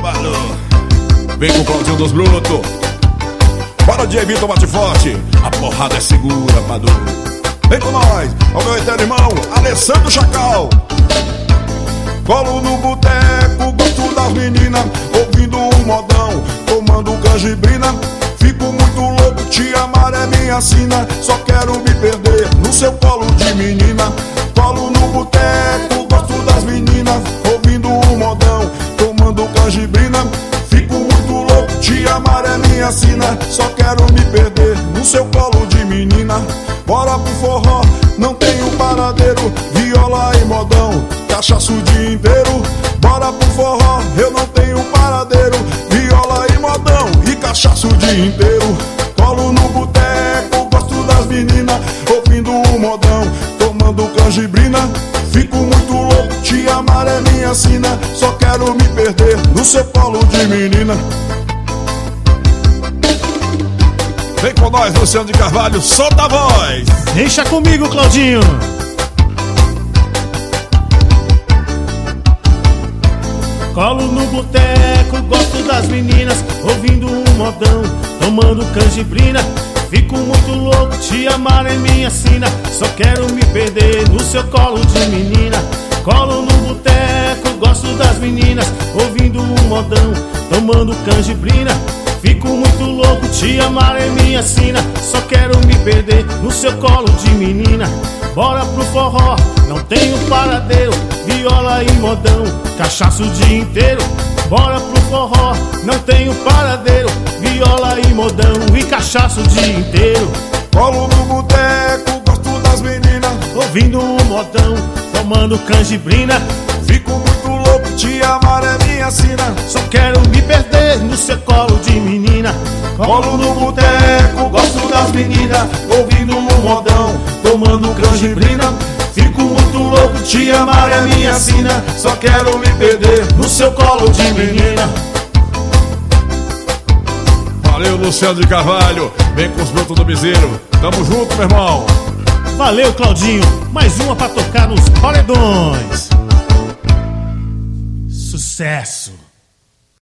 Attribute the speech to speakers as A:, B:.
A: Carvalho. Vem com o Claudinho dos Brutos. Bora de Vitor bate forte. A porrada é segura, Padu. Vem com nós, ao meu eterno irmão Alessandro Chacal. Colo no boteco, gosto das meninas, ouvindo um modão, tomando canjibrina. Fico muito louco, te amar é minha sina. Só quero me perder no seu colo de menina. Colo no boteco, gosto das meninas, ouvindo um modão, tomando canjibrina. Fico muito louco, te amar é minha sina. Só quero me perder no seu colo de menina. Bora pro forró, não tenho paradeiro, viola e modão, cachaça o dia inteiro. Bora pro forró, eu não tenho paradeiro, viola e modão e cachaça o dia inteiro. Colo no boteco, gosto das meninas, ouvindo um modão, tomando canjibrina. Fico muito louco, te amar é minha sina. Só quero me perder no seu colo de menina. Vem com nós, Luciano de Carvalho, solta a voz.
B: Deixa comigo, Claudinho. Colo no boteco, gosto das meninas, ouvindo um modão, tomando canjibrina. Fico muito louco, te amar é minha sina. Só quero me perder no seu colo de menina. Colo no boteco, gosto das meninas, ouvindo um modão, tomando canjibrina. Fico muito louco, te amar é minha sina. Só quero me perder no seu colo de menina. Bora pro forró, não tenho paradeiro, viola e modão, cachaça o dia inteiro. Bora pro forró, não tenho paradeiro, viola e modão e cachaça o dia inteiro.
A: Colo no boteco, gosto das meninas,
B: ouvindo um modão, tomando canjibrina.
A: Fico muito louco, te amar é minha sina.
B: Só quero me perder no seu colo de menina.
A: Colo no boteco, gosto das meninas, ouvindo um modão, tomando canjibrina. Fico muito louco, te amar é minha sina. Só quero me perder no seu colo de menina. Valeu, Luciano de Carvalho. Vem com os brotos do Bezerro. Tamo junto, meu irmão.
B: Valeu, Claudinho. Mais uma pra tocar nos paredões. Sucesso!